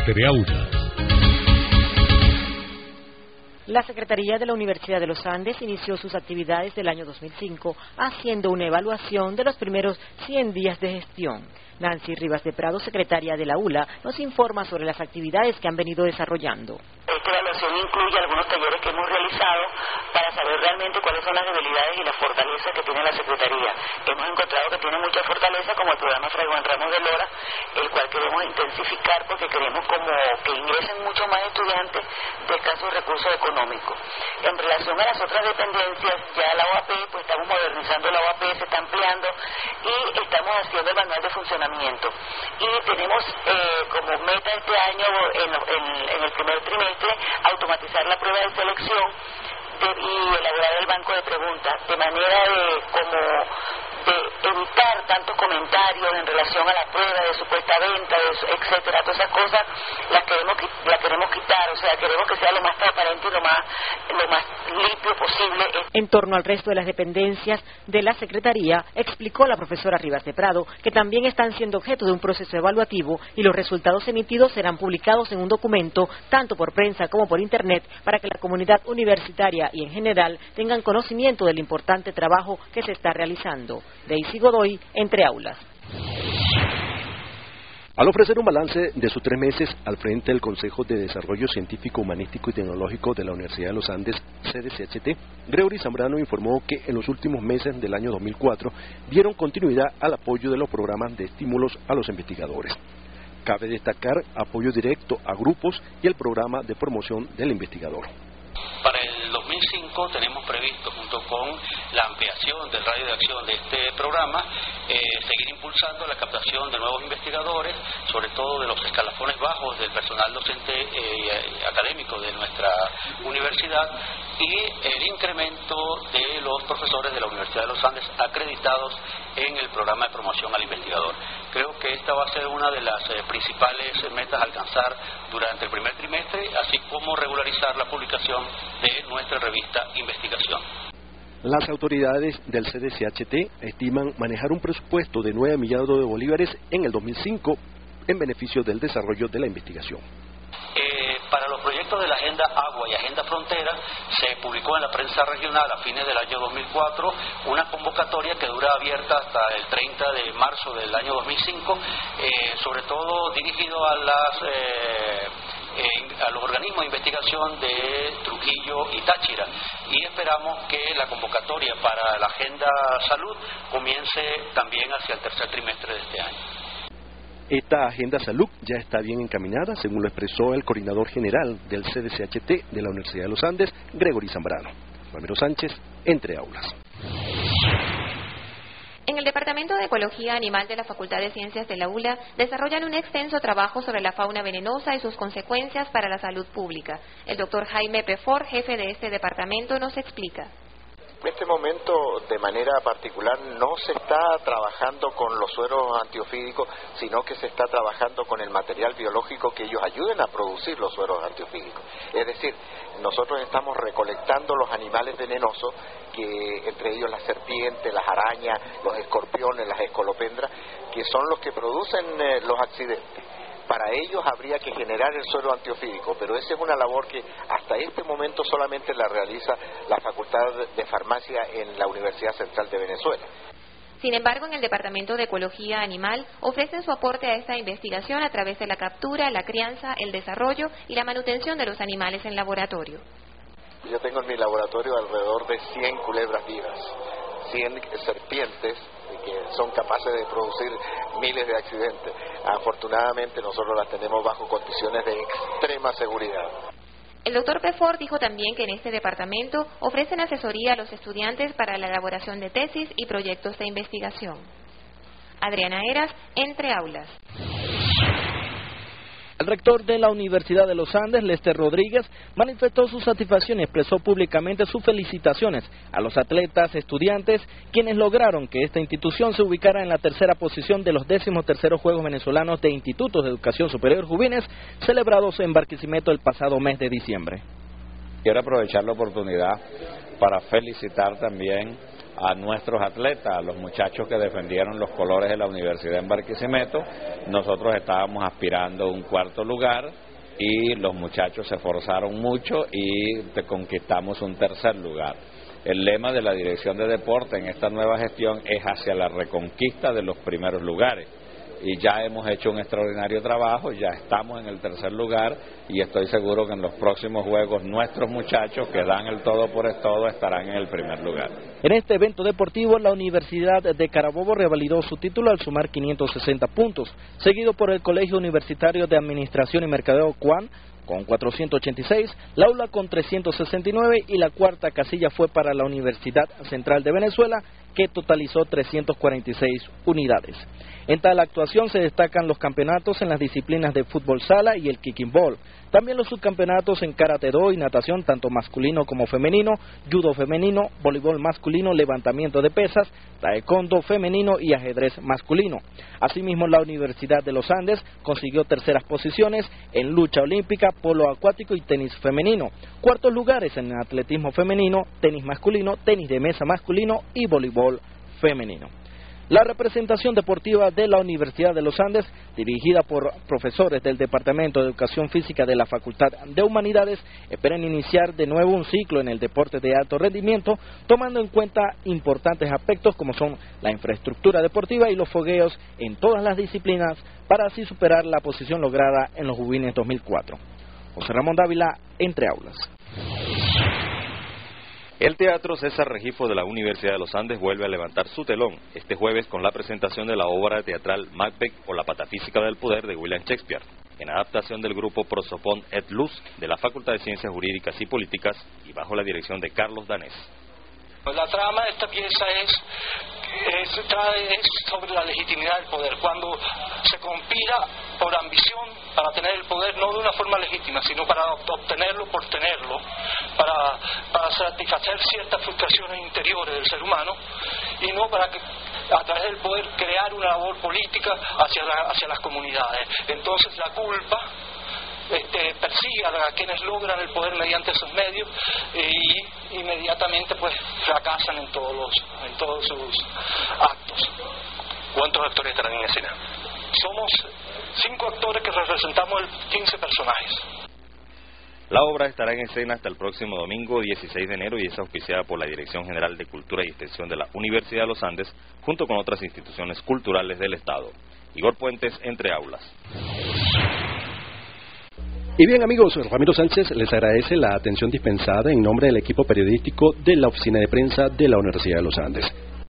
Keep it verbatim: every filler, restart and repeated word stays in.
Entre Aulas. La Secretaría de la Universidad de los Andes inició sus actividades del año dos mil cinco haciendo una evaluación de los primeros cien días de gestión. Nancy Rivas de Prado, secretaria de la U L A, nos informa sobre las actividades que han venido desarrollando. Esta evaluación incluye algunos talleres que hemos realizado para saber realmente cuáles son las debilidades y las fortalezas que tiene la Secretaría. Hemos encontrado que tiene mucha fortaleza, como el programa Fray Juan Ramos de Lora, el cual queremos intensificar porque queremos como que ingresen muchos más estudiantes de escasos recursos económicos. En relación a las otras dependencias, ya la O A P, pues estamos modernizando la O A P, se está ampliando y estamos haciendo el manual de funcionamiento. Y tenemos eh, como meta este año, en, en, en el primer trimestre, automatizar la prueba de selección de, y elaborar el banco de preguntas, de manera de como de evitar tantos comentarios en relación a la prueba de supuesta venta, de, etcétera, todas esas cosas las queremos las queremos quitar, o sea, queremos que sea lo más transparente y lo más lo más limpio posible. En torno al resto de las dependencias de la Secretaría, explicó la profesora Rivas de Prado que también están siendo objeto de un proceso evaluativo y los resultados emitidos serán publicados en un documento, tanto por prensa como por Internet, para que la comunidad universitaria y en general tengan conocimiento del importante trabajo que se está realizando. Daisy Godoy, Entre Aulas. Al ofrecer un balance de sus tres meses al frente del Consejo de Desarrollo Científico, Humanístico y Tecnológico de la Universidad de los Andes, C D C H T, Gregory Zambrano informó que en los últimos meses del año dos mil cuatro dieron continuidad al apoyo de los programas de estímulos a los investigadores. Cabe destacar apoyo directo a grupos y el programa de promoción del investigador. Para el dos mil cinco tenemos previsto, junto con la ampliación del radio de acción de este programa, eh, seguir impulsando la captación de nuevos investigadores, sobre todo de los escalafones bajos del personal docente eh, académico de nuestra universidad, y el incremento de los profesores de la Universidad de los Andes acreditados en el programa de promoción al investigador. Creo que esta va a ser una de las eh, principales metas a alcanzar durante el primer trimestre, así como regularizar la publicación de nuestra revista Investigación. Las autoridades del C D C H T estiman manejar un presupuesto de nueve millones de bolívares en el dos mil cinco en beneficio del desarrollo de la investigación. Eh, para los proyectos de la Agenda Agua y Agenda Frontera se publicó en la prensa regional a fines del año dos mil cuatro una convocatoria que dura abierta hasta el treinta de marzo del año dos mil cinco, eh, sobre todo dirigido a las eh, eh, a los organismos de investigación de Trujillo y Táchira, y esperamos que la convocatoria para la Agenda Salud comience también hacia el tercer trimestre de este año. Esta Agenda Salud ya está bien encaminada, según lo expresó el coordinador general del C D C H T de la Universidad de los Andes, Gregory Zambrano. Ramiro Sánchez, Entre Aulas. En el Departamento de Ecología Animal de la Facultad de Ciencias de la U L A desarrollan un extenso trabajo sobre la fauna venenosa y sus consecuencias para la salud pública. El doctor Jaime Pefort, jefe de este departamento, nos explica. En este momento, de manera particular, no se está trabajando con los sueros antiofídicos, sino que se está trabajando con el material biológico que ellos ayuden a producir los sueros antiofídicos. Es decir, nosotros estamos recolectando los animales venenosos, que entre ellos las serpientes, las arañas, los escorpiones, las escolopendras, que son los que producen eh, los accidentes. Para ellos habría que generar el suero antiofídico, pero esa es una labor que hasta este momento solamente la realiza la Facultad de Farmacia en la Universidad Central de Venezuela. Sin embargo, en el Departamento de Ecología Animal ofrecen su aporte a esta investigación a través de la captura, la crianza, el desarrollo y la manutención de los animales en laboratorio. Yo tengo en mi laboratorio alrededor de cien culebras vivas, cien serpientes, que son capaces de producir miles de accidentes. Afortunadamente nosotros las tenemos bajo condiciones de extrema seguridad. El doctor Pefort dijo también que en este departamento ofrecen asesoría a los estudiantes para la elaboración de tesis y proyectos de investigación. Adriana Eras, Entre Aulas. El rector de la Universidad de los Andes, Lester Rodríguez, manifestó su satisfacción y expresó públicamente sus felicitaciones a los atletas estudiantes, quienes lograron que esta institución se ubicara en la tercera posición de los décimos terceros Juegos Venezolanos de Institutos de Educación Superior Juvines, celebrados en Barquisimeto el pasado mes de diciembre. Quiero aprovechar la oportunidad para felicitar también a nuestros atletas, a los muchachos que defendieron los colores de la Universidad en Barquisimeto, nosotros estábamos aspirando a un cuarto lugar y los muchachos se esforzaron mucho y conquistamos un tercer lugar. El lema de la Dirección de Deporte en esta nueva gestión es hacia la reconquista de los primeros lugares. Y ya hemos hecho un extraordinario trabajo, ya estamos en el tercer lugar y estoy seguro que en los próximos juegos nuestros muchachos que dan el todo por el todo estarán en el primer lugar. En este evento deportivo, la Universidad de Carabobo revalidó su título al sumar quinientos sesenta puntos, seguido por el Colegio Universitario de Administración y Mercadeo CUAN con cuatrocientos ochenta y seis, la ULA con trescientos sesenta y nueve y la cuarta casilla fue para la Universidad Central de Venezuela, que totalizó trescientas cuarenta y seis unidades. En tal actuación se destacan los campeonatos en las disciplinas de fútbol sala y el kicking ball. También los subcampeonatos en karate-do y natación, tanto masculino como femenino, judo femenino, voleibol masculino, levantamiento de pesas, taekwondo femenino y ajedrez masculino. Asimismo, la Universidad de los Andes consiguió terceras posiciones en lucha olímpica, polo acuático y tenis femenino. Cuartos lugares en atletismo femenino, tenis masculino, tenis de mesa masculino y voleibol femenino. La representación deportiva de la Universidad de los Andes, dirigida por profesores del Departamento de Educación Física de la Facultad de Humanidades, esperan iniciar de nuevo un ciclo en el deporte de alto rendimiento, tomando en cuenta importantes aspectos como son la infraestructura deportiva y los fogueos en todas las disciplinas, para así superar la posición lograda en los juveniles dos mil cuatro. José Ramón Dávila, Entre Aulas. El Teatro César Regifo de la Universidad de los Andes vuelve a levantar su telón este jueves con la presentación de la obra teatral Macbeth o la Patafísica del Poder de William Shakespeare, en adaptación del grupo Prosopon et Luz de la Facultad de Ciencias Jurídicas y Políticas y bajo la dirección de Carlos Danés. La trama de esta pieza es, es, es sobre la legitimidad del poder, cuando se conspira por ambición para tener el poder, no de una forma legítima, sino para obtenerlo por tenerlo, para, para satisfacer ciertas frustraciones interiores del ser humano, y no para que a través del poder crear una labor política hacia, la, hacia las comunidades. Entonces la culpa Este, persigue a quienes logran el poder mediante esos medios y inmediatamente pues fracasan en todos los, en todos sus actos. ¿Cuántos actores estarán en escena? Somos cinco actores que representamos quince personajes. La obra estará en escena hasta el próximo domingo dieciséis de enero y es auspiciada por la Dirección General de Cultura y Extensión de la Universidad de los Andes junto con otras instituciones culturales del Estado. Igor Puentes, Entre Aulas. Y bien amigos, Ramiro Sánchez les agradece la atención dispensada en nombre del equipo periodístico de la Oficina de Prensa de la Universidad de los Andes.